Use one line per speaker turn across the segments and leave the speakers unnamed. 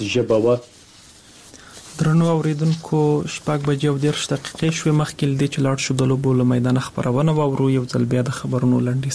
ژبه وه.
درنو اوریدونکو 7:10 شوې مخکې لدې چې لاړ شو د لوبو له میدان خبرونه واورو. یو ځل بیا د خبرونو لنډیز.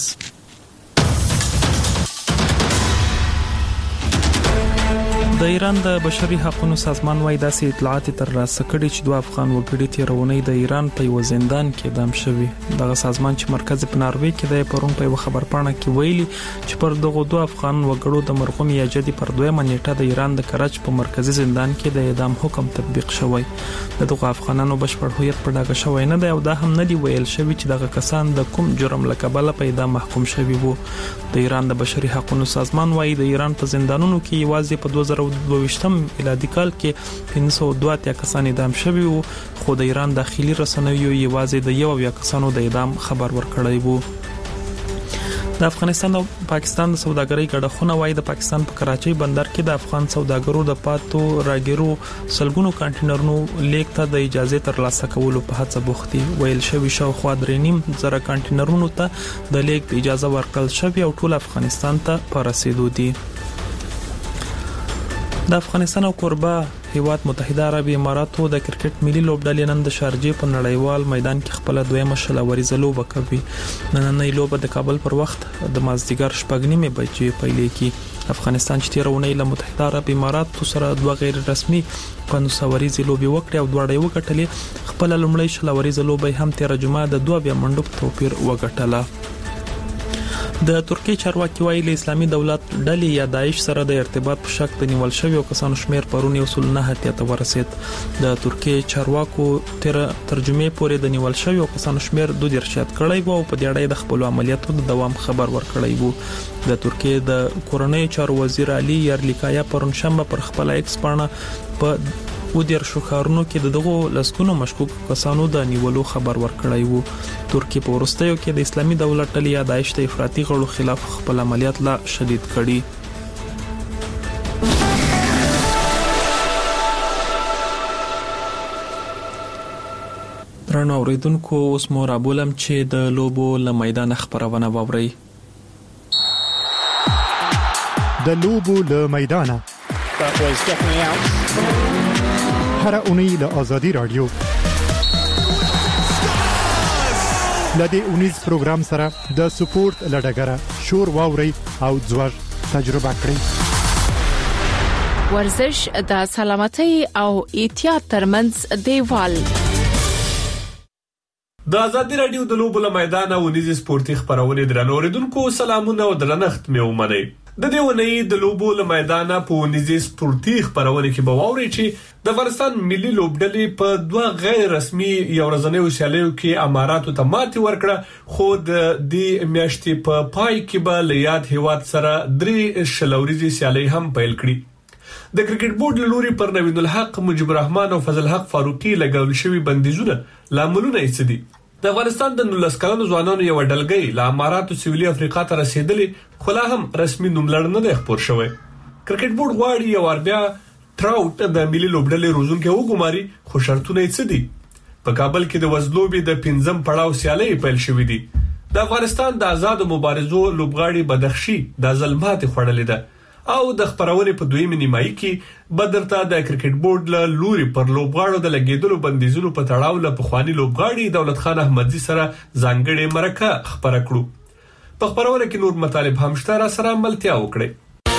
د ایران د بشري حقوقو سازمان وايي داسې اطلاعات ترلاسه کړي چې 2 افغان وګړي تیرونی د ایران په یو زندان کې اعدام شوي. دغه سازمان چې مرکز په ناروې کې د پرون په خبرپاڼه کې ویلي چې پر دغه 2 افغان وګړو د مرحوم یاجدي پر 2 نیټه د ایران د کرج په مرکزی زندان کې د اعدام حکم تطبیق شوی. دغه افغانانو بشپړ هویت په ډاګه شوی نه دی او دا هم نه دی ویل شوی چې دغه کسان د کوم جرم لکبله په اعدام محکوم شوي وو. د ایران د بشري حقوقو سازمان وايي د ایران په زندانونو کې یوازې په 2022 میلادي کال کې 502 کسان اعدام شوي وو، خو د ایران داخلي رسنیو یوازې د 1 کسانو د اعدام خبر ورکړی وو. د افغانستان او پاکستان د سوداګرۍ ګډښونه وايي د پاکستان په کراچۍ بندر کې د افغان سوداګرو د پاتو راګیرو سلګونو کانټینرونو لیک ته د اجازه ترلاسه کولو په هڅه بوخت دي. ویل شوی شاوخوا 3.5 کانټینرونو ته د لیک اجازه ورکړل شوی او ټول افغانستان ته په رسیدو دي. د افغانستان او کوربه هیواد متحده عربي اماراتو د کرکټ ملي لوبډلې نن د شارجې په نړیوال میدان کې خپل دویمه شلوري لوبه کوي. نننۍ لوبه د کابل پر وخت د مازدیګر 9:30 بجې پیلېږي. افغانستان چې تیرونی له متحده عربي اماراتو سره 2 غیر رسمي پنځوري لوبې وکړې او دوړې وګټلې. خپل لومړی شلوري لوبه هم تیر جمعه د 2 بیا منډو توپیر وګټله. د ترکیه چارواکي وايي له اسلامي دولت ډلې یا داعش سره د ارتباط په شک د نیول شوی کسانو شمیر پرون 109 ته ورسید. د ترکیه چارواکو ترجمه پورې د نیول شوی کسانو شمیر 2 شات کړی وو او په دې اړه د خپل عملیاتو د دوام خبر ورکړی وو. د ترکیه د کورنۍ چارو وزیر علي یارلیکایا پرون شنبه پر خپل ایکس باندې په ودیر شوخارونو کې دغه لسکونو مشکوک کسانو د نیولو خبر ورکړی وو. ترکیه په ورستیو کې د اسلامي دولت ډلې یا داعش د افراطي غړو خلاف خپل عملیات لا شدید کړي. درنو اوریدونکو اوس مو رابولم چې د لوبو له میدان خبرونه واوري.
د لوبو له میدان هر اونۍ له آزادی رادیو لدې اونیز پروګرام سره د سپورت لړګره شور واوري او ځوړ تجربه کړئ.
ورزش د سلامتۍ او احتیاط ترمنځ دیوال.
د آزادی رادیو د لوبو له میدان اونیز سپورتي خبرونه درنو اوریدونکو سلامونه او درنښت مې ومنئ. د دې ونې د لوبو له میدان په اونیز سپورتي خبرونه کې به واوري چې د افغانستان ملي لوبډلې په 2 غیر رسمي یو ورځنیو سیالیو کې اماراتو ته ماتې ورکړه، خو د دې میاشتې په پای کې به له یاد هیواد سره 3 شلوريزي سیالي هم پیل کړي. د کرکټ بورډ له لوري پر نوین الحق، مجيب الرحمن او فضل حق فاروقي لګول شوی بندیزونه لاملونه یې څه دي؟ د افغانستان د 19 کلنو ځوانانو یو ډلګۍ له اماراتو سویلي افریقا ته رسیدلې، خو لا هم رسمي نوملړ نه دی خبر شوی. کرکټ بورډ غواړي یو اربیا تراوټ د ملي لوبډلې روزونکو وګماري، خو شرطونه یې څه دي؟ په کابل کې د وزلوبي د 5م پړاو سیالي پیل شوې دي. د افغانستان د آزاد مبارزو لوبغاړي بدخشي د ظلمات خړلې ده او د خبرونه په 2 نیمایي کې بدرته د کرکټ بورډ له لوري پر لوبغاړو د لګیدلو بندیزونو په تړاو له پخوانی لوبغاړي دولت خان احمدزي سره ځانګړې مرکه خبره کړو. په خبرونه کې نور مطالب هم شته، را سره ملتیا وکړي.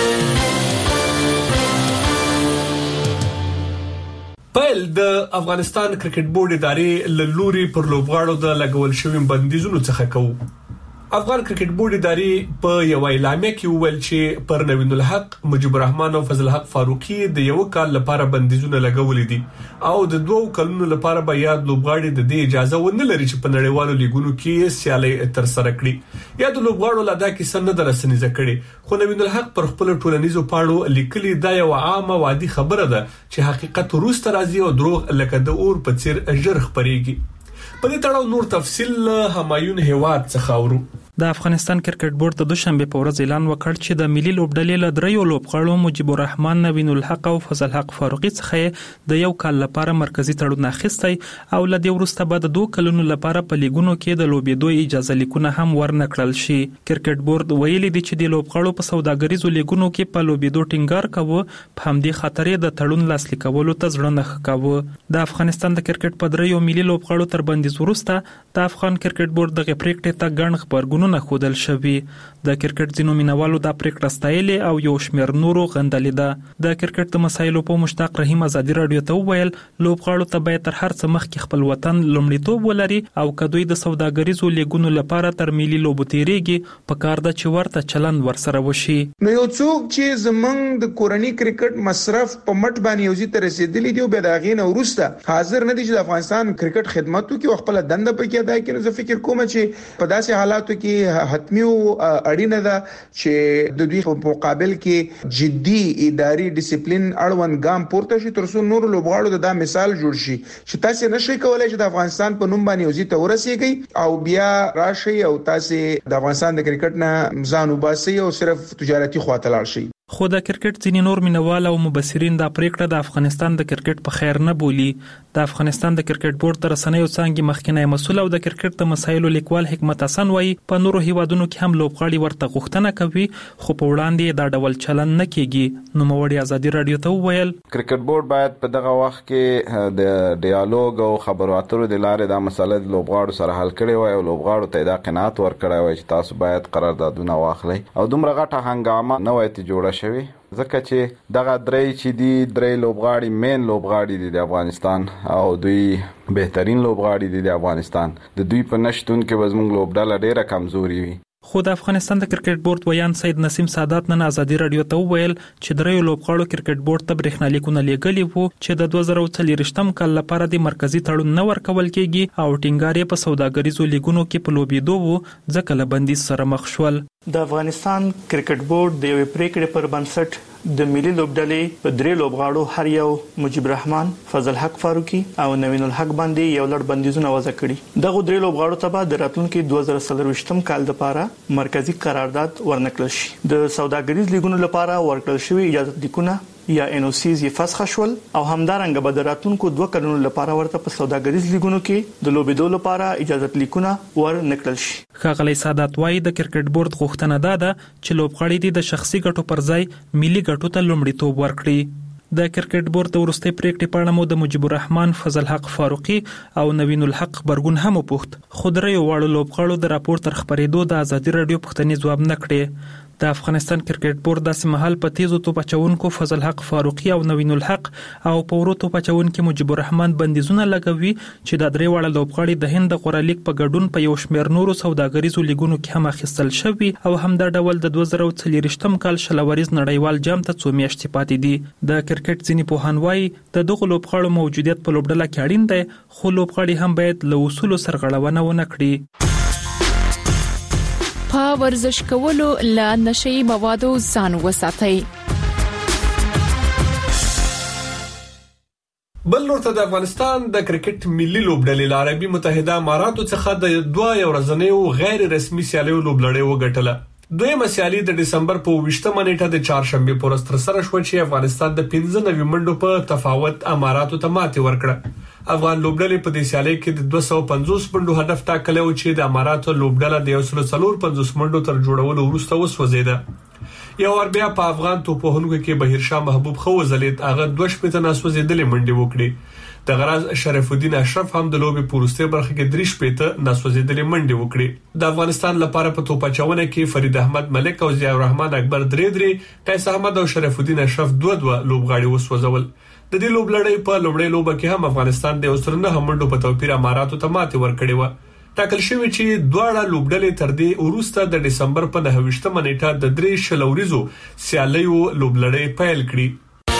پیل د افغانستان کرکټ بورډ ادارې له لوري پر لوبغاړو د لګول شوی بندیزونو څخه کوو. افغان کرکټ بورډ ادارې په یو اعلامیه کې وویل چې پر نوین الحق، مجيب الرحمن او فضل حق فاروقي د 1 کال لپاره بندیزونه لګولې دي او د 2 کلونو لپاره به یاد لوبغاړي د دې اجازه ونه لري چې په نړیوالو لیګونو کې سیالي تر سره کړي. یاد لوبغاړو لدا کې سند درسنیزه کړي، خو نوین الحق پر خپل ټولنیزو پاڼو لیکلي دا یو عامه وادي خبره ده چې حقیقت وروسته راځي او دروغ لکه د اور په څیر ژر خبريږي. په دې تړاو نور تفصیل همایون هیواد څخه اورو.
د افغانستان کرکټ بورډ د دوشنبه په ورځ اعلان وکړ چې د ملي لوبډلې له دریو لوبغاړو مجيب الرحمن، نوین الحق او فضل حق فاروقي څخه د یو کال لپاره مرکزی تړون اخیستی او له دې وروسته به د 2 کلونو لپاره په لیګونو کې د لوبېدو اجازه لیکونه هم ورنکړل شي. کرکټ بورډ ویلي دی چې د لوبغاړو په سوداګریزو لیګونو کې په لوبېدو ټینګار کوي، په همدې خاطر د تړون لاسلیک کولو ته ځړ نه ښکاوه. د افغانستان د کرکټ په دریو ملي لوبغاړو تر بندیز وروسته د افغان کرکټ بورډ د پریکړې ته ګڼ خبرګونونه ښودل شوي. د کرکټ ځینو مینوالو د پریکړه ستایلې او یو شمېر نورو غندلې ده. د کرکټ د مسایلو په مشتاق رحیم ازادي رادیو ته وویل لوبغاړو ته باید تر هر څه مخکې خپل وطن لومړیتوب ولري او کدوې د سوداګریزو لیګونو لپاره تر ملي لوبو تیریږي په کار د چې ورته چلند ورسره وشي.
نو یو څوک چې زمنګ د کورنۍ کرکټ مصرف په مټ باندې یوزي تر رسیدلی دی او به دا غینه ورسته حاضر نه دي چې د افغانستان کرکټ خدماتو کې خپل دنده پکې ادا کړي. زه فکر کوم چې په داسې حالاتو کې حتمی او اړینه ده چې د دوی په مقابل کې جدي اداري ډیسپلین اړوند ګام پورته شي تر څو نور لوبغاړو د مثال جوړ شي چې تاسو نشئ کولای چې د افغانستان په نوم باندې یوزي ته ورسیږي او بیا راشي او تاسو د افغانستان د کرکټ نه ځان وباسي او صرف تجارتي خواته لاړ شي.
خو د کرکټ ځینې نور مینوال او مبصرین دا پریکړه د افغانستان د کرکټ په خیر نه بولي. د افغانستان د کرکټ بورډ تر رسنیو څنګه مخکنی مسؤل او د کرکټ د مسایلو لیکوال حکمت حسن وایي په نورو هیوادونو کې هم لوبغاړي ورته غوښتنه کوي خو په وړاندې دا ډول چلن نه کیږي. نو موړي ازادي رادیو ته وویل
کرکټ بورډ باید په دغه وخت کې د ډیالوګ او خبرو اترو د لارې دا مسله د لوبغاړو سره حل کړي وای او لوبغاړو ته دا قناعت ورکړی وای چې تاسو باید قراردادونه واخلئ او دومره غټه هنګامه نه وای ته جوړه شوی ځکه چې دغه درې لوبغاړي مین لوبغاړي دي د افغانستان او دوی بهترین لوبغاړي دي د افغانستان. د دوی په نشټون کې وزموږ لوبډله ډیره کمزوري وي.
خو د افغانستان د کرکټ بورډ ویان سید نسیم سادات نن ازادي رادیو ته وویل چې دریو لوبغاړو کرکټ بورډ ته برېښنالیکونه لیږلي وو چې د 2024م کال لپاره د مرکزی تړون نه ورکول کیږي او ټینګار یې په سوداګریزو لیګونو کې په لوبېدو وو ځکه له بندیز سره مخ شول.
د افغانستان کرکټ بورډ د یوې پریکړې پر بنسټ د ملي لوبډلې په 3 لوبغاړو هر یو مجيب الرحمن، فضل حق فاروقي او نوین الحق باندې یو لړ بندیزونه وضع کړي. دغه 3 لوبغاړو ته به د راتلونکي 2024م کال لپاره مرکزی قرارداد ورنکړل شي. د سوداګریز لیګونو لپاره ورکړل شوی اجازه لیکونه یا NOCs یې فسخ شول او همدارنګه به د راتلونکو 2 کلونو لپاره ورته په سوداګریز لیګونو کې د لوبېدو لپاره اجازه لیکونه ورنکړل شي.
ښاغلی سادات وايي د کرکټ بورډ غوښتنه ده چې لوبغاړي د شخصي ګټو پر ځای ملي ګټو ته لومړیتوب ورکړي. د کرکټ بورډ د وروستي پریکړې په اړه مو د مجيب الرحمن، فضل حق فاروقي او نوین الحق خبرګون هم وپوښت خو درې واړو لوبغاړو د راپور تر خبرېدو د ازادي رادیو پوښتنې ځواب نه کړې. د افغانستان کرکټ بورډ داسې مهال په تیزو توپ اچونکو فضل حق فاروقي او نوین الحق او په ورو توپ اچونکو مجيب الرحمن بندیزونه لګوي چې د درې واړه لوبغاړي د هند غوړه لیګ په ګډون په یو شمېر نورو سوداګریزو لیګونو کې هم اخیستل شوي او هم دا ډول د 2024م کال شلوریز نړیوال جام ته 2 میاشتې پاتې دي. د کرکټ ځینې پوهان وايي د دغه لوبغاړو موجودیت په لوبډله کې اړین دی خو لوبغاړي هم باید له اصولو سرغړونه ونه کړي.
په ورزش کولو له نشئی موادو ځان وساتئ.
بل نورته د افغانستان د کرکټ ملي لوبډلې له عربي متحده اماراتو څخه د 2 ورځنیو غیر رسمي سیالیو لوبلړۍ وګټله. دویمه سیالي د دسمبر په 20مه نیټه د چهارشنبه پر ورځ تر سره شو چې افغانستان د 15 منډو په تفاوت اماراتو ته ماتې ورکړه. افغان لوبډلې په دې سیالي کې د 250 منډو هدف ټاکلی و چې د اماراتو لوبډله د 150 منډو تر جوړولو وروسته وسوځیده. یو ور بیا په افغان توپوهونکو کې بهیرشاه محبوب خو وزلید هغه 2 شپته ناسوځیدلې منډې وکړي. د غراز شرف الدین اشرف هم د لوبې پورسته برخه کې 3 شپته ناسوځیدلې منډې وکړي. د افغانستان لپاره په توپچونه کې فرید احمد ملک او ضیاء الرحمن اکبر 3 قیس احمد او شرف الدین اشرف 2 لوبغاړي وسوځول. د دې لوبلړۍ په لومړۍ لوبه کې هم افغانستان د 9 منډو په توپیر اماراتو ته ماتې ورکړې و. ټاکل شوی چې دواړه لوبډلې تر دې وروسته د دسمبر په 29مه نیټه د 3 شلوريزو سیالیو لوبلړۍ پیل کړي.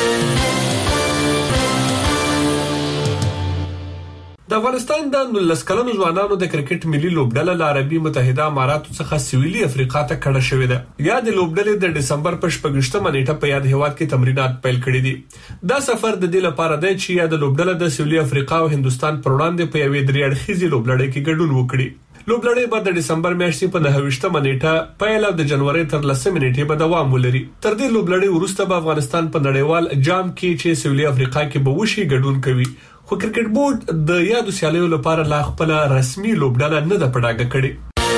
د افغانستان د 19 کلنو ځوانانو د کرکټ ملي لوبډله له عربي متحده اماراتو څخه سویلي افریقا ته کډه شوې ده. یا د لوبډلې د دسمبر په 28مه نیټه په یاد هیواد کې تمرینات پیل کړي دي. دا سفر د دې لپاره دی چې یا د لوبډله د سویلي افریقا او هندستان پر وړاندې په یوې 3 اړخیزې لوبلړۍ کې ګډون وکړي. لوبلړۍ به د دسمبر میاشتې په 9 نیټه پیل او د جنوري تر 10 نیټې به دوام ولري. تر دې لوبلړۍ وروسته به افغانستان په نړیوال جام کې چې سویلي افریقا کې به وشي ګډون کوي. خو کرکټ بورډ د یادو سیالیو لپاره لا خپل رسمي لوبډله نه ده پډاګه کړې.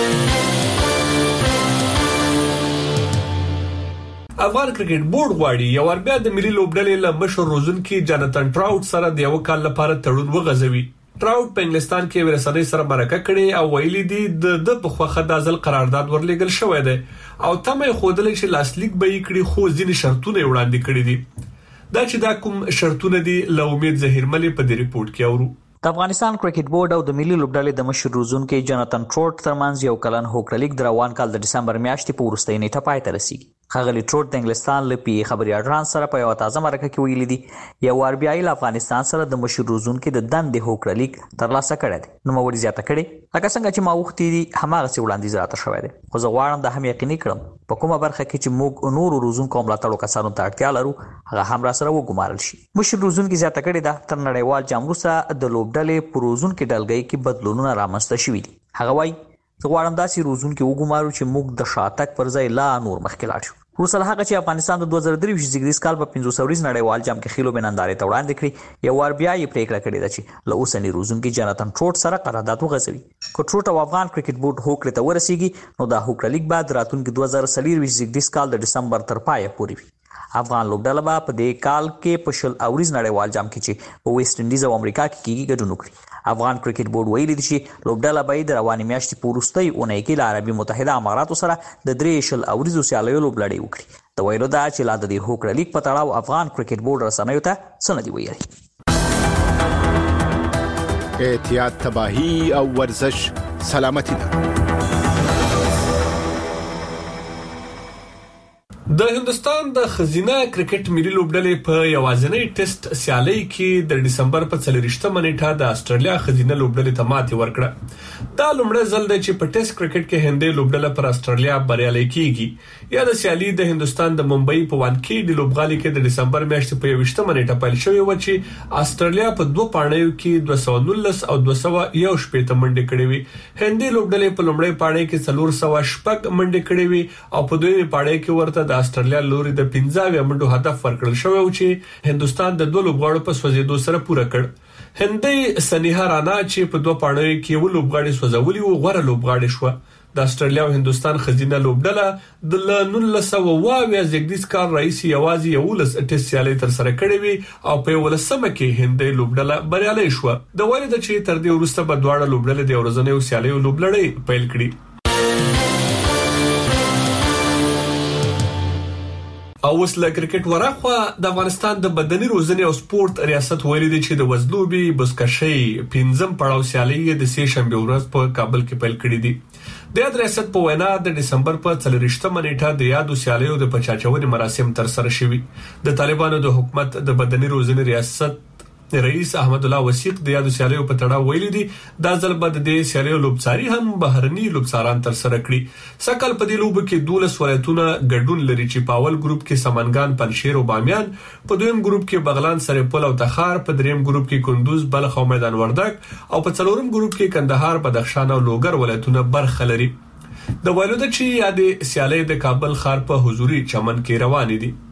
افغان کرکټ بورډ غواړي یو ور بیا د ملي لوبډلې له مشر روزونکي جاناتن ټراوټ سره د یو کال لپاره تړون وغځوي. ټراوټ په انګلستان کې ورسنۍ سره مرکه کړې او ویلي دي د په خوخه د ځل قرارداد ورلېګل شوی دی او تمه خودل چې لاسلیک به یې کړي خو ځینې شرطونه وړاندې کړي دي. دا چې دا کوم شرطونه دي له امید ظهیرملې په دې ریپورت کې اورو.
د افغانستان کرکټ بورډ او د ملي لوبډلې د مشر روزونکي جاناتن ټراوټ ترمنځ یو کلن هوکړلیک د روان کال د دسمبر میاشتې په وروستۍ نیټه پای ته رسیدي. خغلی ټراوټ د انګلستان له پی خبري اژانس سره په یو تازه مرکه کې ویلي دي یو ار بي آی له افغانستان سره د مشر روزونکي د دندې هوکړلیک ترلاسه کړی دی. نو موري زیاته کړي لکه څنګه چې ما وختي دي هماغه څه وړاندیز راته شوی دی. خو زه غواړم د هم یقیني کړم په کومه برخه کې چې موږ نور روزونکو ملاتړو کسانو ته اړتیا لرو هغه هم را سره وګمارل شي. مشر روزونکي زیاته کړي دا تر نړیوال جام وروسته د لوبډلې پروزونکو ډلګۍ کې بدلونونه رامنځته شوي دي. هغه وايي زه غواړم داسې روزونکو وګمارو چې موږ د شاتګ پر ځای لا نور مخکې لاړ شو. وروسته هغه چې افغانستان د 2023 زیږدیز کال په 500 نړیوال جام کې خېلو بنندارې ته وړاندې کړی یو ور بیا یې پریکړه کړې ده چې له اوسنی روزونکي جاناتن ټراوټ سره قرارداد وغځوي. کو ټراوټ او افغان کرکټ بورډ هوکړې ته ورسیږي نو دا هوکړلیک بعد راتلونکي 2023 زیږدیز کال د دسمبر تر پایه پورې وي. افغان لوبډله به په دې کال کې په 20 نړیوال جام کې چې په ویسټ انډیز او امریکا کې کیږي ګډون وکړي. افغان کرکټ بورډ ویلي دی چې لوبډله به د رواني میاشتې په وروستۍ اونۍ کې له عربي متحده اماراتو سره د 3 سیالیو لوبلړۍ وکړي. د ویلو دا چې لا د دې هوکړلیک په تړاو افغان کرکټ بورډ رسنیو ته څه نه دی ویلي.
احتیاط تباہی او ورزش سلامتی ده.
د هندستان د خزینه کرکټ ملي لوبډلې په یوازینی ټیسټ سیالي کې د دسمبر په 30 نیټه د استرالیا خزینه لوبډلې ته ماتې ورکړه. دا لومړی ځل دی چې په ټیسټ کرکټ کې هندۍ لوبډله پر استرالیا بریالۍ کیږي. یا د سیالي د هندستان د ممبئی په وانکېډ لوبغالي کې د دسمبر میاشتې په 21 نیټه پیل شوې و چې استرالیا په 2 پاڼیو کې 219 او 201 منډې کړې وي. هندۍ لوبډلې په لومړی پاڼۍ کې 400 منډې کړې وي او په دویمه پاڼۍ کې ورته د استرالیا لوري د 15 منډو هدف ورکړل شوی و چې هندستان د 2 لوبغاړو په سوځېدو سره پوره کړ. هندۍ سنیها رانا چې په 2 پاڼو کې و لوبغاړي سوځولي و غوړه لوبغاړي شو. د استرالیا او هندستان خزینه لوبډله د 1920 زیږدیز کال رئیس یوازې 11 ټیسټ سیالي تر سره کړې وي او په 11مه کې هندۍ لوبډله بریالۍ شو. د وایي چې تر دې وروسته به دواړه لوبډلې د ورځنیو سیالیو لوبلړۍ پیل کړي. او اوس له کرکټ ورخوا د افغانستان د بدني روزنې او سپورت ریاست ویلي دی چې د وزلوبي بسکشي 15 پړاو سیالي د سې شنبه ورځ په کابل کې پیل کړې دي. د ریاست په وینا د دسمبر په 30 نیټه د یادو سیالیو د پچاچونې مراسم تر سره شوي. د طالبانو د حکومت د بدني روزنې ریاست رئیس احمد الله وسیق د یادو سیالیو په تړاو ویلي دي دا ځل به د سیالیو لوبڅاري هم بهرني لوبڅاران تر سره کړي. سکل په دې لوب کې 12 ولایتونه ګډون لري چې په اول ګروپ کې سمنګان، پنشیر او بامیان، په دویم ګروپ کې بغلان، سرپل او تخار، په دریم ګروپ کې کندوز، بلخ او میدان وردګ او په څلورم ګروپ کې کندهار، بدخشان او لوګر ولایتونه برخه لري. د ویلو د چې یاد سیالي د کابل ښار په حضوري چمن کې روان دي.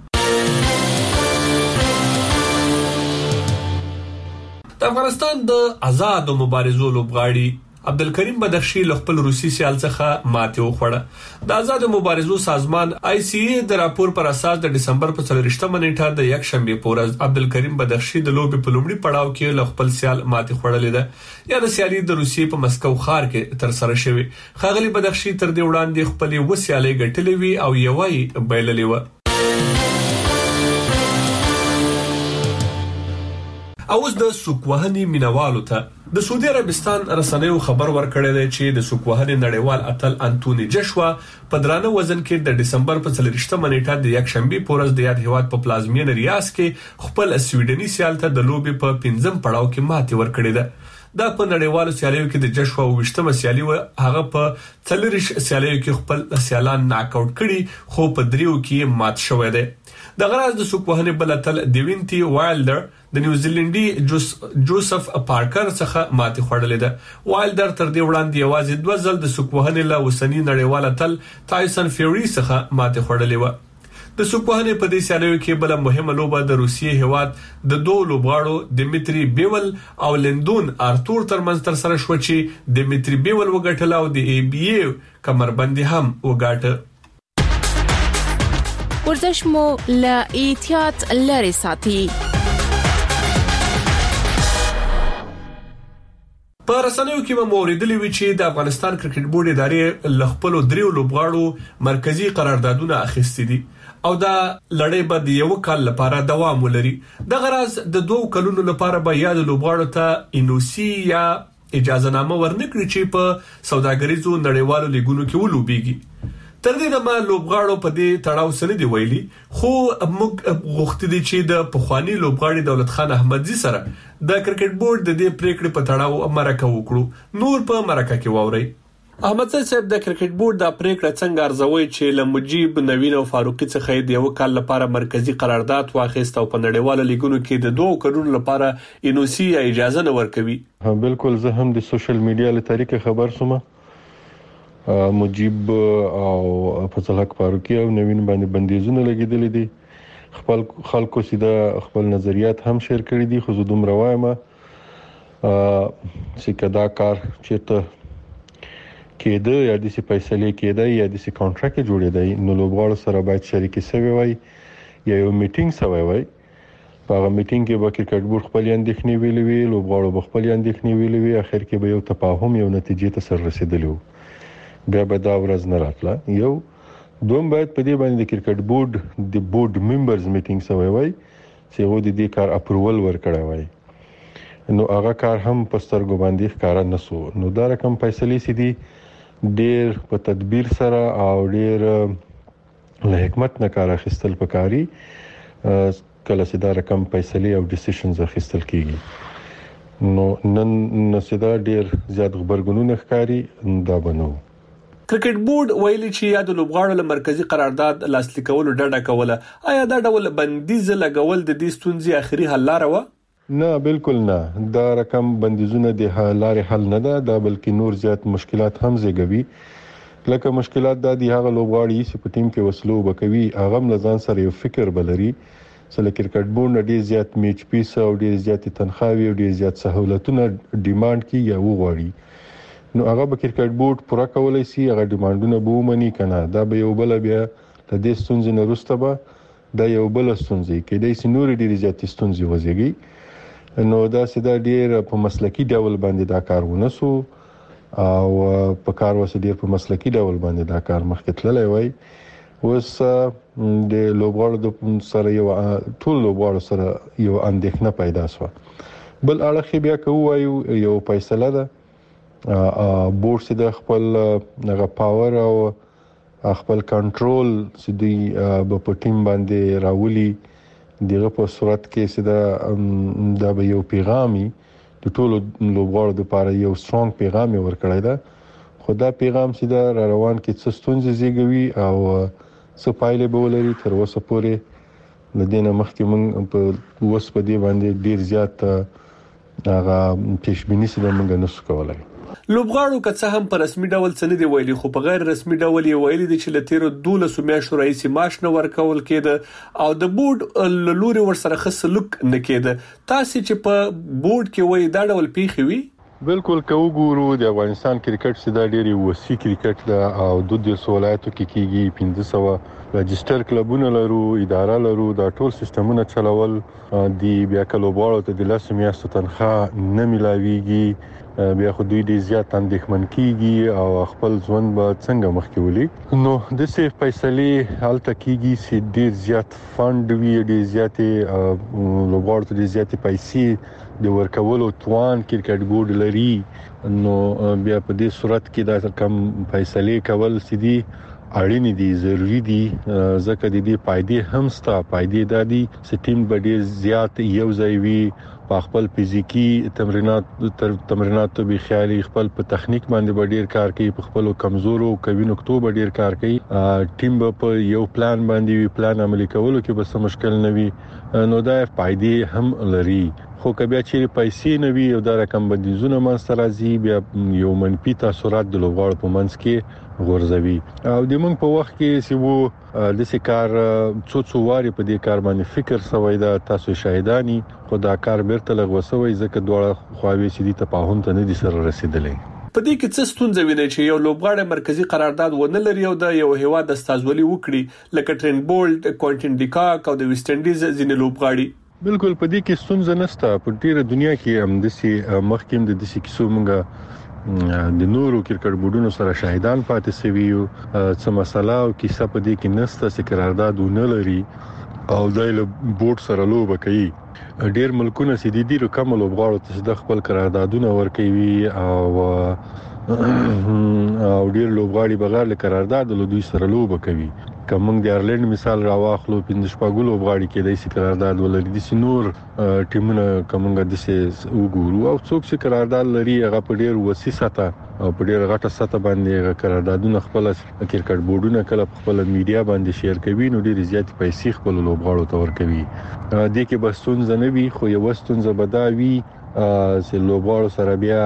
د افغانستان د آزاد مبارزو لوبغاړي عبدالکریم بدخشي له خپل روسي سیال څخه ماته وخوړه. د آزاد مبارزو سازمان آی سی ای د راپور پر اساس د دسمبر په 30 نیټه د یک شنبه په ورځ عبدالکریم بدخشي د لوبي په لومړي پړاو کې له خپل سیال ماته خوړلې ده. یا د سیالي د روسي په مسکو ښار کې تر سره شوی. خغلی بدخشي تر دې وړاندې خپل وسیالي ګټلې وی او یوای بایللې و. اوس د سوکوهنی مینوالو ته د سعودي عربستان رسنیو خبر ورکړی دی چې د سوکوهنی نړیوال اتل انټونی جشوا په درانه وزن کې د دسمبر په 30 نیټه د یک شنبه په ورځ د یاد هیواد په پلازمینه ریاض کې خپل سویډني سیال ته د لوبي په 15 پړاو کې ماتې ورکړې ده. دا په نړیوالو سیالیو کې د جشوا 20مه سیالي و. هغه په 40 سیالیو کې خپل سیالان ناک آوټ کړي خو په دریو کې مات شوی دی. د غراز د سوکوهنی بل اتل دیوینتی وایلډر د نیوزیلندي جوزف پارکر څخه ماتې خوړلې ده. وایلډر تر دې وړاندې یوازې 2 ځل د سوکوهنې له وسنی نړیواله تل تایسن فیوري څخه ماتې خوړلې و. د سوکوهنې په دې سیالیو کې بل مهمه لوبه د روسیې هیواد د 2 لوبغاړو دمیتری بیول او لندون ارتور ترمنځ تر سره شو چې دمیتری بیول وګټل او د ای بی ای کمربندي هم وګاټه.
ورزش مو له احتیاط لري ساتي.
په رسنیو کې به موریدلی وی چې د افغانستان کرکټ بورډ ادارې لخپلو 3 لوبغاړو مرکزی قراردادونه اخیستي دي او دا لړۍ به د 1 کال لپاره دوام ولري. د غرض د 2 کلونو لپاره به یاد لوبغاړو ته انوسی یا اجازه نامه ورنکړي چې په سوداګریزو نړیوالو لیګونو کې ولوبېږي. تر دې دمه لوبغاړو په دې تړاو سره دی ویلي، خو موږ غوښتي دي چې د پخوانی لوبغاړي دولت خان احمدزي سره د کرکټ بورډ د دې پریکړې په تړاو مرکه وکړو. نور په مرکه کې واوري. احمدزي صاحب د کرکټ بورډ د پریکړه څنګه ارزوي چې لمجيب نوین او فاروقي څخه د 1 کال لپاره مرکزی قرارداد واخیست او په نړیوالو لیګونو کې د 2 کلونو لپاره انوسی اجازه نه ورکوي؟
بالکل، زه هم د سوشل میډیا له طریقې خبر شوم. مجيب او فضل حق فاروقي او نوین باندې بندیزونه لګیدل دي. خپل خلکو سیده خپل نظریات هم شیر کړی دي. خو زه دومره وایم چې کدا کار چیرته کېده یا د سی فیصله کېده یا د سی کانټراکټ جوړېده، نو لوبغاړو سره باید شریک سوي وای یا یو میټینګ سوي وای. په هغه میټینګ کې به کرکټ بورډ خپل اندېښنې ویلې وي، لوبغاړو به خپل اندېښنې ویلې وي، اخر کې به یو تفاهم یو نتیجې ته سره رسیدلی وو. بیا به دا ورځ نه راتله. یو دوم باید په دې باندې د کرکټ بورډ د بورډ ممبرز میټینګ سوي وای چې هغه د دې کار اپروول ورکړی وای. نو هغه کار هم په سترګو باندې ښکارا نسو. نو دا رقم فیصله سي دي ډېر په تدبیر سره او ډېر له حکمت نه کار اخیستل پکاري. کله چې دا رقم فیصله او ډیسیژنز اخیستل کیږي، نو نن سدا ډېر زیات خبرګونونه ښکاري دا بنو.
کرکټ بورډ ویلي چې یاد لوبغاړو له مرکزی قرارداد لاسلیک کولو ډډه کوله. آیا دا ډول بندیز لګول د دې ستونزې اخري حل لاره و؟
نه، بالکل نه. دا رقم بندیزونه د لارې حل نه ده، دا بلکې نور زیات مشکلات هم زیږوي. لکه مشکلات دا دي هغه لوبغاړي چې په ټیم کې وسلو وبکوي، هغه ملزان سره یو فکر بلري چې کرکټ بورډ ډېر زیات میچ پیس او ډېر زیات تنخواوي او ډېر زیات سہولتونه ډیماند کوي یا وغواړي. نو هغه به کرکټ بورډ پوره کولای شي، هغه ډیماندونه به ومني کنه. دا به یو بل بیا د دې ستونزې نه وروسته به دا یو بل ستونزې کېدای شي نور ډېر زیات ستونزې وزېږي. نو دا ساده ډېر په مسلکی ډول باندې دا کار ونسو او په کار وسه ډېر په مسلکی ډول باندې دا کار مخکې تللی وای. اوس د لوبغاړو د سره یو ټول لوبغاړو سره یو اندېښنه پیدا شوه. بل اړخ بیا کوو یو فیصله ده بورډ چې د خپل هغه پاور او خپل کنټرول چې دی په ټیم باندې راولي، دغه په صورت کې چې دا به یو پیغامي د ټولو لوبغاړو لپاره یو سترونګ پیغام ورکړی دا. خو دا پیغام چې دا روان کې څه ستونزې زیږوي او څه پایلې به ولري تر اوسه پورې لدينا مخکې موږ په اوس په دې باندې ډیر زیات هغه پیشبینی سره موږ نسو کولای.
لوبغاړو که څه هم په رسمي ډول څه نه دی ویلي، خو په غیر رسمي ډول یې ویلي دي چې له تیرو 12 میاشتو راهیسې معاش نه ورکول کېده او د بورډ لوري ورسره ښه سلوک نه کېده. تاسو چې په بورډ کې وایي دا ډول پیښې وي؟
بالکل که وګورو د افغانستان کرکټ چې دا ډېری وسیع کرکټ ده او د دې ولایتو کې کېږي 1500 رجستر کلبونه لرو، اداره لرو، دا ټول سیستمونه چلول دی. بیا کله لوبغاړو ته د 10 میاشتو تنخواه نه ملاويږي، بیا خو دوی ډېر زیات اندېښمن کیږي او خپل ژوند به څنګه مخکې ولي. نو د څه فیصله حالت کیږي چې ډېر زیات فند وی، ډېر زیات لوبغاړو ته ډېر زیات پیسې د ورکولو توان کرکټ بورډ لري. نو بیا په دې صورت کې دا کم فیصله کول سدي اړین دي ضروری دي ځکه د دې فائدې هم ستا فائدې د دې سټیم بډیر زیات یو ځای وي په خپل فزیکی تمرینات به خیالي خپل په تخنیک باندې ډیر کار کوي په خپل کمزورو کوي نقطو به ډیر کار کوي ټیم په یو پلان باندې پلان عملي کولو کې به څه مشکل نه وي نو دا فائدې هم لري خو کبه چې پیسې نه وي او دا رقم بدیزونه من سره زی بیا یو منفي تاثیرات د لوغړ په منځ کې غورځوي او د موږ په وخت کې چې وو د سکار څو واري په دې کار باندې فکر سوي دا تاسو شاهدانی خدا کار بیرته لغوسوي ځکه دوړه خواوي چې د تفاهم ته نه دي سره رسیدلې
په دې کې څه ستونزې ویني چې یو لوبغاړی مرکزی قرارداد ونه لري او د یو هیواد د استازولي وکړي لکه ټرین بولټ کوینټن ډیکاک او د ویسټ انډیز ځینې لوبغاړي
بالکل په دې کې ستونزه نشته په ډیره دنیا کې هم د سي مخکیم د دې کیسو مونږه د نورو کرکټ بورډونو سره شاهدان پاتې سوي یو څه مسله او کیسه په دې کې نشته چې قرارداد ونه لري او دایله بورډ سره لوب کوي ډیر ملکونه سي دي د رقم لوبغاړو ته د خپل قراردادونه ورکوي او ډیر لوبغاړي بغیر له قرارداد له دوی سره لوب کوي کوم د ایرلند مثال راواخلو پنځه شپږ لوبغاړي کې د قرارداد ولري د سنور ټیمونه کومګه د سه وګورو او څوک چې قرارداد لري هغه په ډیر وسیع سطح او په ډیر غټه سطح باندې قراردادونه خپل کرکټ بورډونه کله خپل میډیا باندې شیر کوي نو ډیر زیات پیسې خپل لوبغاړو ته ورکوي د کې بس ستونزه نه وي خو یو ستونزه بداوي چې لوبغاړو سره بیا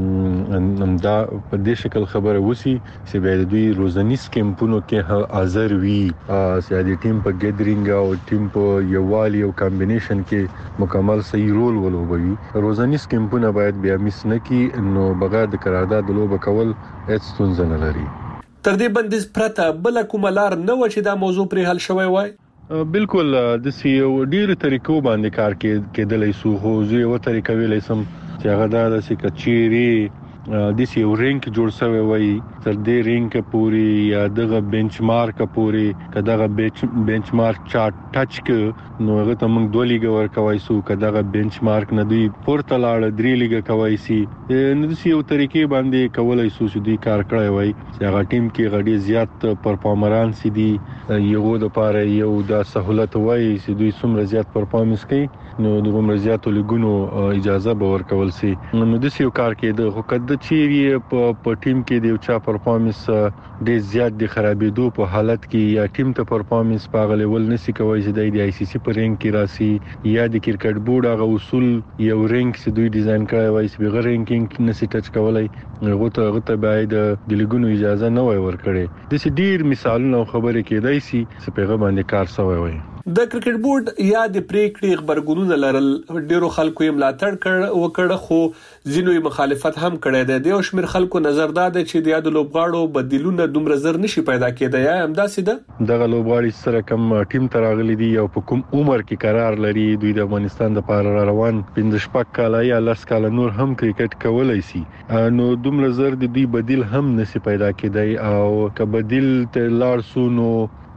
دا په دې شکل خبره وسی چې به دوی روزنیز کیمپونو کې حاضر وي چې د ټیم په ګیدرینګ او ټیم په یووالي او کمبینیشن کې مکمل صحیح رول ولوبوي روزنیز کیمپونه باید بیا مس نه کی نو بغیر د قرارداد لوب کول هیڅ ستونزه نه لري
تر دې بندیز پرته بل کومه لار نه و چې دا موضوع پر حل شوی وای
بالکل د سیو ډیر طریقو باندې کار کېدلای سو خو زه یو طریقه ویلې سم چې هغه دا د سکچيري د سیو رینک جوړ شوی وای تر دې رینک پوری یا دغه بنچمارک پوری کداغه بنچمارک چارت ټچ ک نو هغه ته موږ دوه لیګ ورکوي سو کداغه بنچمارک نه دی پورته لاړ درې لیګ کوي سي نو د سیو طریقې باندې کولای سو چې دوی کار کړی وای چې هغه ټیم کې غړي زیات پرفارمران سي دي یو د پاره یو د سہولت وای چې دوی څومره زیات پرفارمنس کوي نو د عمر زیاتو لګونو اجازه به ورکول سي نو د سیو کار کې د حکومت چیرې په ټیم کې د چا پرفارمنس ډېر زیات د خرابېدو په حالت کې یا ټیم ته پرفارمنس پاغه لیول نسی کوي چې د آی سی سی په رینک کې راسي یا د کرکټ بورډ هغه اصول یو رینک چې دوی ډیزاین کړی وای چې بغیر رینکینګ نسی ټچ کولای غوته باید د لګونو اجازه نه وای ورکړي د سې ډیر مثالونه خبرې کېدای سي چې په باندې کار شوی وای
د کرکټ بورډ یا د پریکړې خبرګونونه لرل ډیرو خلکو یې ملاتړ وکړ خو ځینو مخالفت هم کړی دی او شمیر خلکو نظر داده چې د یاد لوبغاړو بدیلونه دومره زر نشي پیدا کېدای یا همداسې ده
دغه لوبغاړي سره کوم ټیم تراغلي دي او په کوم عمر کې قرار لري دوی د افغانستان د پاره روان 15 کاله یا 10 کاله نور هم کرکټ کولای شي نو دومره زر د دوی بدیل هم نشي پیدا کېدای او که بدیل ته لاړ سو نو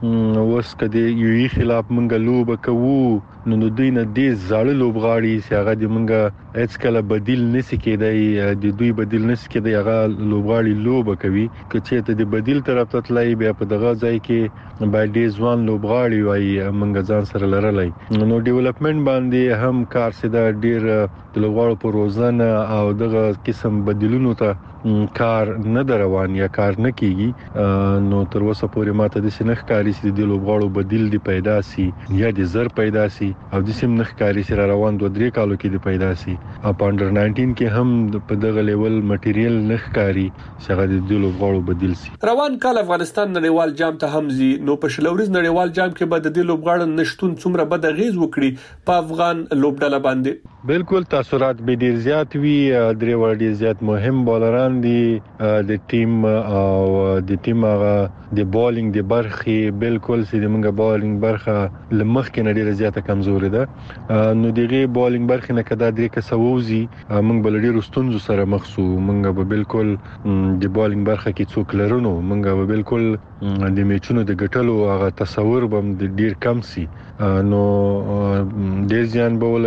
وس کدی یوې خلاف منګه لوب کوو نو دوی نه دې زړه لوبغاړي چې هغه د منګه هیڅ کله بدیل نشي کېدای د دوی بدیل نشي کېدای هغه لوبغاړي لوب کوي چې ته د بدیل طرف ته تلای بیا په دغه ځای کې باید دې ځوان لوبغاړي وای منګه ځان سره لرلای نو ډیولپمنٹ باندې هم کار سي دا ډیر د لوبغاړو په روزانه او دغه قسم بدیلونو ته کار نه روان یا کار نه کیږي نو تر اوسه پورې ماته د سنخ کاری چې د لوبغاړو بدیل دی پیدا سي یا د زر پیدا سي او د سیم نخ کاری سره روان 2-3 کالو کې دی پیدا سي او پاندر 19 کې هم په دغه لیول مټیریل نخ کاری څنګه د لوبغاړو بدیل سي
روان کال افغانستان نړیوال جام ته همزي نو په شلوريز نړیوال جام کې به د لوبغاړو نشټون څومره بد غیز وکړي په افغان لوبډله باندې
بالکل تاثیرات به ډیر زیات وي درې ور ډیر زیات مهم بولران دي د ټیم او د ټیم هغه د بولینګ د برخې بالکل چې موږ بولینګ برخه لمخ کې ډیره زیاته کمزوري ده نو دغه بولینګ برخه نه کدا درې کسووزي موږ بل ډیر ستونزو سره مخ شو موږ به بالکل د بولینګ برخه کې څوک لرونو موږ به بالکل د میچونو د ګټلو هغه تصور بم د ډیر کم سي نو ډیر ځان بولري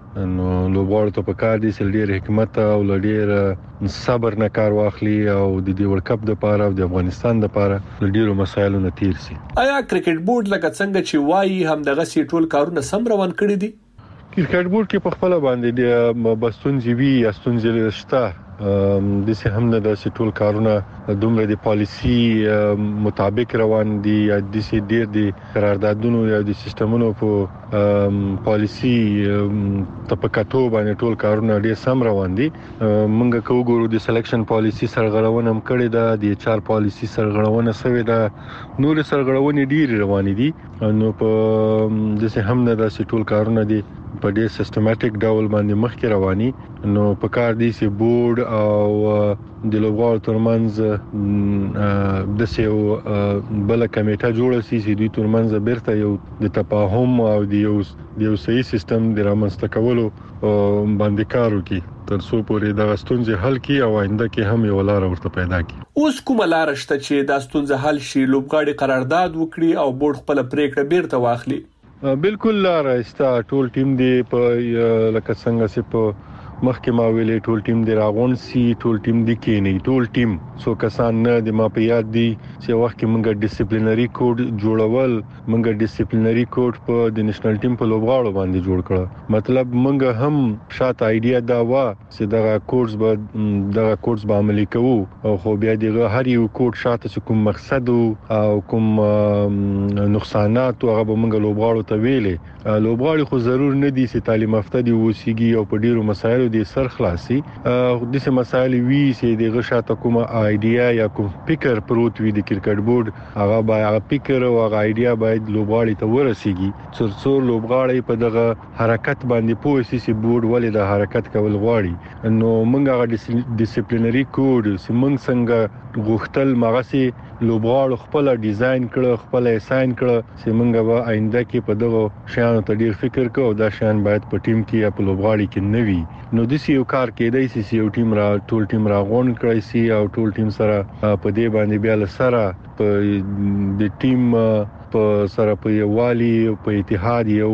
نو لوبغاړو ته پکار دي چې ډېر حکمت او ډېر صبر نه کار واخلي او د دې ورلد کپ د پاره او د افغانستان د پاره ډېرو مسایلو نه تیر شي.
آیا کرکټ بورډ لکه څنګه چې وایي هم دغه سی ټول کارونه سم روان کړی دي؟
کرکټ بورډ کې په خپل باندې د بستون جیوی استونځل شته د سه هم نه د ټول کارونه دومره د پالیسی مطابق روان دي یا د سه ډیر د قراردادونو یا د سیستمونو په پالیسی تپکاتو باندې ټول کارونه ډیر سم روان دي. موږ کوو ګورو د سلیکشن پالیسی سرغړونه هم کړې ده، د HR پالیسی سرغړونه شوې ده، نور سرغړونه ډیر روان دي. نو په د سه هم نه د ټول کارونه دي په ډیر سیستماتیک ډول باندې مخکې رواني. نو په کار دي چې بورډ او د لوبغاړو ترمنځ د سیو بل کمیټه جوړه شي چې دوی ترمنځ بیرته یو د تفاهم او د یو صحیح سیستم د رامنځته کولو باندې کار وکړي تر څو پورې د ستونزې حل کړي او آینده کې هم یو لار ورته پیدا کړي.
اوس کومه لار شته چې د ستونزې حل شي، لوبغاړي قرارداد وکړي او بورډ خپل پریکړه بیرته واخلي؟
بالکل لار استا ټول ټیم دی په لکه څنګه چې په مخکې ما ویلې ټول ټیم دی راغون سي، ټول ټیم دی کېنی، ټول ټیم سو کسان نه د ما په یاد دي چې وخت کې موږ ډیسپلینری کوډ جوړول، موږ ډیسپلینری کوډ په د نېشنل ټیم په لوبغاړو باندې جوړ کړ. مطلب موږ هم شاته ایډیا دا و چې دغه کوډز به عملي کوو او خو بیا دغه هر یو کوډ شاته کوم مقصد او کوم نقصانات هغه به موږ لوبغاړو ته ویلې. لوبغاړي خو ضرور نه دي چې تعلیم یافته دي وسیږي او په ډیرو مسایلو د سر خلاصي د څه مسایل وی چې د غشاته کومه ایډیا یا کوم فکر پروت وي د کرکټ بورډ هغه باید فکر او هغه ایډیا باید لوبغاړي ته ورسیږي ترڅو لوبغاړي په دغه حرکت باندې پوه شي چې بورډ ولې د حرکت کول غواړي. نو موږ هغه ډیسپلینری کوډ چې موږ څنګه غوښتل مغسي لوبغاړو خپل ډیزاین کړ، خپل اساین کړ چې موږ به آینده کې په دغه شیانو ته ډیر فکر کوو. دا شیان باید په ټیم کې یا په لوبغاړي کې نه وي. نو د یو کار کېدای شي یو ټیم ټول ټیم راغون کړی سي او ټول ټیم سره په دې باندې بیا لسره په د ټیم په سره په یوالي په اتحاد یو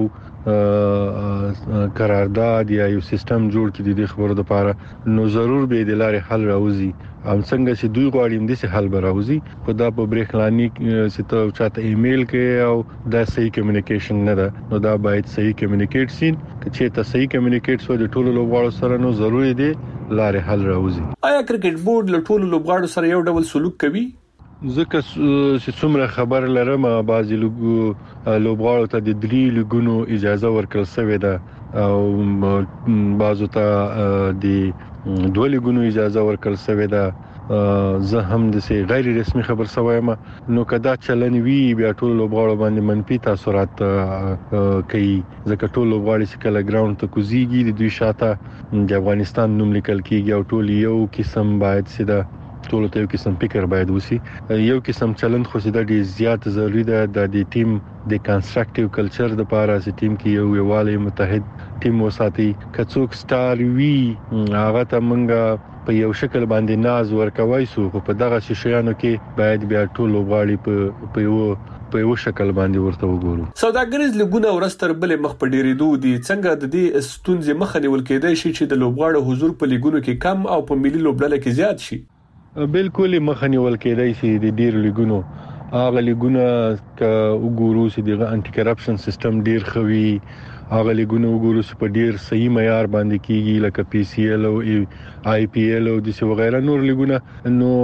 قرارداد یا یو سیستم جوړ کړي د خبرو لپاره. نو ضرور به د لارې حل راوځي. هم څنګه چې دوی غواړي د څه حل براوځي په دا په بریښنانی چې ته چاته ایمیل کې او دا صحیح کمیونیکیشن نه ده. نو دا باید صحیح کمیونیکیټ شي. چې ته صحیح کمیونیکیټ سو د ټولو لوبغاړو سره نو ضروري دی لارې حل راوځي.
آیا کرکټ بورډ له ټولو لوبغاړو سره یو ډول سلوک کوي؟
ځکه چې څومره خبر لرم بعضی لوبغاړو ته د 3 لګونو اجازه ورکړل شوې ده او بعضو ته د 2 لګونو اجازه ورکړل شوې ده. زه هم د سي غیر رسمي خبر سوایم. نو کدا چلن وی بیا ټول لوبغاړو باندې منفي تاثیرات کوي ځکه ټول لوبغاړي چې کله ګراوند ته کوزيږي د دوی شاته د افغانستان نوم لیکل کیږي او ټول یو قسم باید سیده ټول ته یو قسم فکر باید وسی. یو قسم چلند خو سیده ډیر زیات ضروری ده د ټیم د کنستراکټیو کلچر د لپاره چې ټیم کې یو یووالی متحد ټیم وساتي. کڅوک سٹار وی هغه ته منګه په یو شکل باندې ناز ورکوي سو په دغه شیانو کې باید بیا ټول لوبغاړي په یو شکل باندې ورته وګورو.
سوداګریز لګونه ورستر بلې مخ په ډیرېدو دي. څنګه د دې ستونزې مخه نیول کېدای شي چې د لوبغاړو حضور په لګونو کې کم او په ملي لوبډله کې زیات شي؟
بالکل مخه نیول کېدای شي د ډیر لګونو هغه لګونه ک وګورو چې د انټي کرپشن سیستم ډیر خوي، هغه لګونه وګورو چې په ډیر صحیح معیار باندې کیږي لکه PCL او IPL او د څه وغیرہ نور لګونه. نو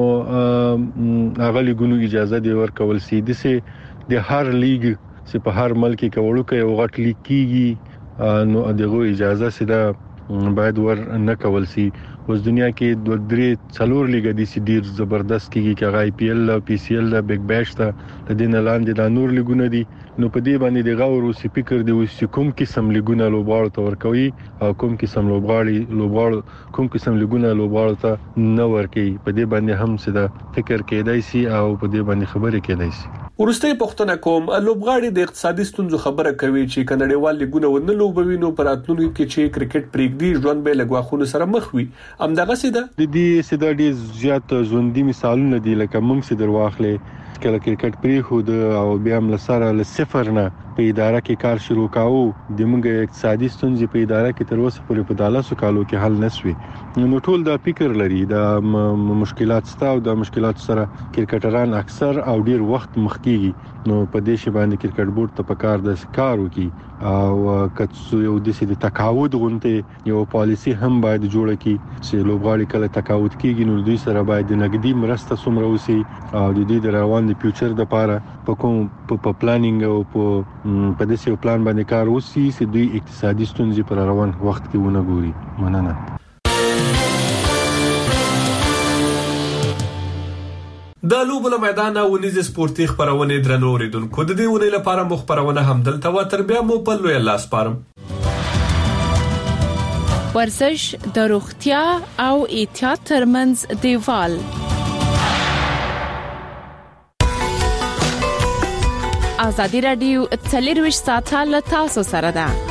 هغه لګونو اجازه دی ورکول سي د هر لیګ چې په هر ملک کې وړو کې یو غټ لیګ کیږي نو دغه اجازه سره باید ور نه کول سي. اوس دنیا کې 2-3 لیګ دي چې ډیر زبردست کیږي چې IPL او PCL د بیگ بیش ته د دین لاندې د نور لیګونه دي. نو په دې باندې د غوړ او سپیکر دی چې کوم قسم لیګونه لوبغاړو ته ورکوي او کوم قسم لوبغاړو کوم قسم لیګونه لوبغاړو ته نه ورکوي. په دې باندې هم څه د فکر کېدای شي او په دې باندې خبرې کېدای شي.
ورسته پښتنه کوم لوبغاړي د اقتصادي ستونزو خبره کوي چې کنړیوال لیګونه ونه لوبوي نو پراتلونکو کې چې کرکټ پریږدي ژوند به لګواخونه سره مخ وي همدغه سیده
د دې سیده ډیر زیات ژوندۍ مثالونه دي لکه موږ چې درواخلې کله کرکټ پریخود او بیا هم لسره ل صفر نه په اداره کې کار شروع کاوه د موږ اقتصادي ستونزې په اداره کې تر اوسه پورې په 10 کالو کې حل نشوي نو ټول دا فکر لري دا مشکلات ستا او د مشکلات سره کرکټران اکثر او ډیر وخت مخکېږي نو په دې شی باندې کرکټ بورډ ته پکار د کار وکي او کڅو یو د سې د تقاعد غونته یو پالیسی هم باید جوړه کی چې لوبغاړي کله تقاعد کیږي نو دوی سره باید نقدي مرسته سمره وسی او د دې د روان د فیوچر د لپاره په کوم په پلانینګ او په دې پلان باندې کار وسی چې دوی اقتصادي ستونزې پر روان وخت کې ونه ګوري مننه
د لوبو له میدانه ونیز سپورتي خبرونه درنو اوریدونکو د دې ونې لپاره مخبرونه هم دلته و تر بیا مو په لوی الله سپارم
ورزش د روغتیا او احتیاط ترمنځ دیوال ازادي رادیو 24 ساعته له تاسو سره ده